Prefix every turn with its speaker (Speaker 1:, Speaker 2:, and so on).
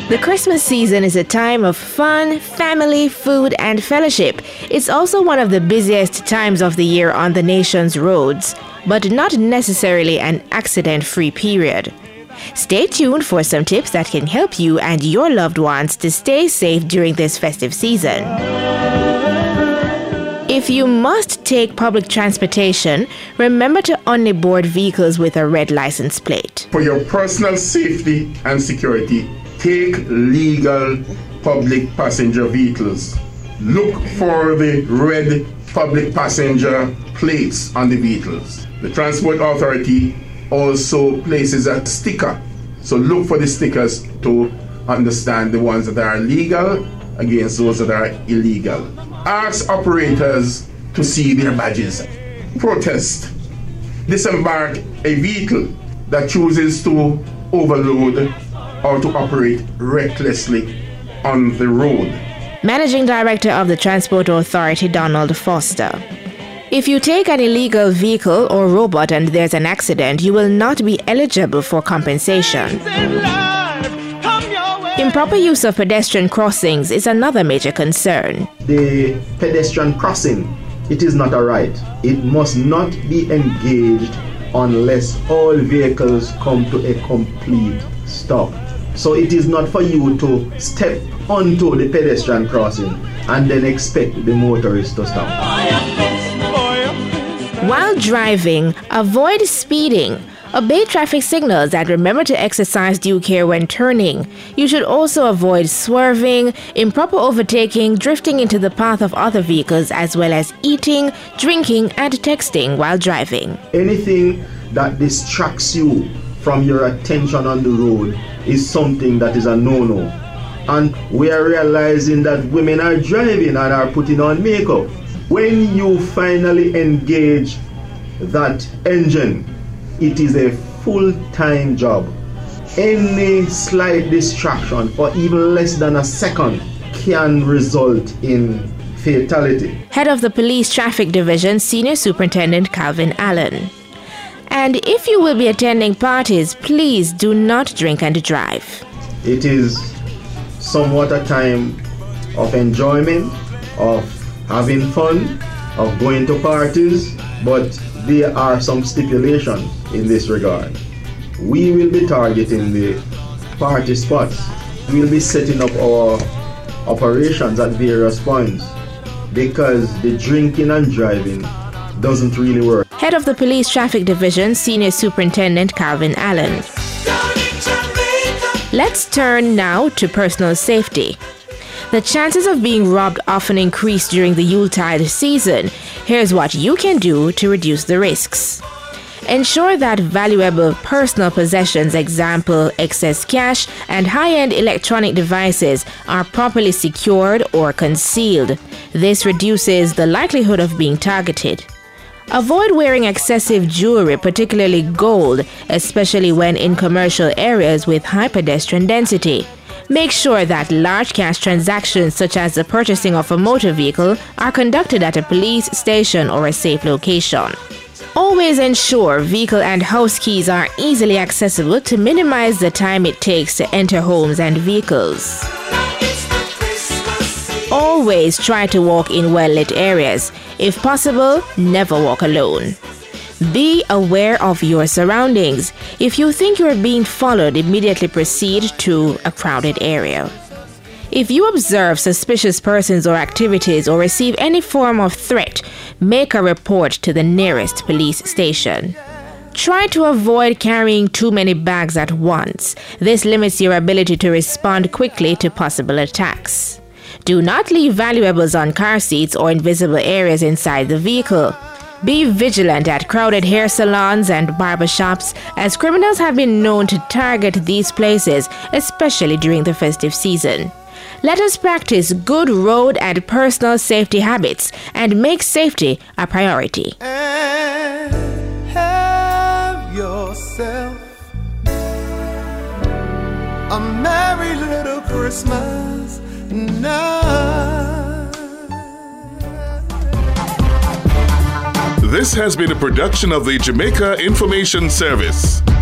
Speaker 1: The Christmas season is a time of fun, family, food, and fellowship. It's also one of the busiest times of the year on the nation's roads, but not necessarily an accident-free period. Stay tuned for some tips that can help you and your loved ones to stay safe during this festive season. If you must take public transportation, remember to only board vehicles with a red license plate.
Speaker 2: For your personal safety and security, take legal public passenger vehicles. Look for the red public passenger plates on the vehicles. The Transport Authority also places a sticker. So look for the stickers to understand the ones that are legal against those that are illegal. Ask operators to see their badges. Protest. Disembark a vehicle that chooses to overload or to operate recklessly on the road.
Speaker 1: Managing Director of the Transport Authority, Donald Foster. If you take an illegal vehicle or robot and there's an accident, you will not be eligible for compensation. Improper use of pedestrian crossings is another major concern.
Speaker 3: The pedestrian crossing, it is not a right. It must not be engaged unless all vehicles come to a complete stop. So it is not for you to step onto the pedestrian crossing and then expect the motorist to stop.
Speaker 1: While driving, avoid speeding. Obey traffic signals and remember to exercise due care when turning. You should also avoid swerving, improper overtaking, drifting into the path of other vehicles, as well as eating, drinking, and texting while driving.
Speaker 3: Anything that distracts you from your attention on the road is something that is a no-no. And we are realizing that women are driving and are putting on makeup. When you finally engage that engine, it is a full-time job. Any slight distraction for even less than a second can result in fatality.
Speaker 1: Head of the Police Traffic Division, Senior Superintendent Calvin Allen. And if you will be attending parties, please do not drink and drive.
Speaker 3: It is somewhat a time of enjoyment, of having fun, of going to parties, but there are some stipulations in this regard. We will be targeting the party spots. We will be setting up our operations at various points because the drinking and driving doesn't really work.
Speaker 1: Head of the Police Traffic Division, Senior Superintendent Calvin Allen. Let's turn now to personal safety. The chances of being robbed often increase during the Yuletide season. Here's what you can do to reduce the risks. Ensure that valuable personal possessions, example, excess cash and high-end electronic devices, are properly secured or concealed. This reduces the likelihood of being targeted. Avoid wearing excessive jewelry, particularly gold, especially when in commercial areas with high pedestrian density. Make sure that large cash transactions such as the purchasing of a motor vehicle are conducted at a police station or a safe location. Always ensure vehicle and house keys are easily accessible to minimize the time it takes to enter homes and vehicles. Always try to walk in well-lit areas. If possible, never walk alone. Be aware of your surroundings. If you think you are being followed, immediately proceed to a crowded area. If you observe suspicious persons or activities or receive any form of threat, make a report to the nearest police station. Try to avoid carrying too many bags at once. This limits your ability to respond quickly to possible attacks. Do not leave valuables on car seats or in visible areas inside the vehicle. Be vigilant at crowded hair salons and barbershops, as criminals have been known to target these places, especially during the festive season. Let us practice good road and personal safety habits and make safety a priority.
Speaker 4: And have yourself a merry little Christmas night.
Speaker 5: This has been a production of the Jamaica Information Service.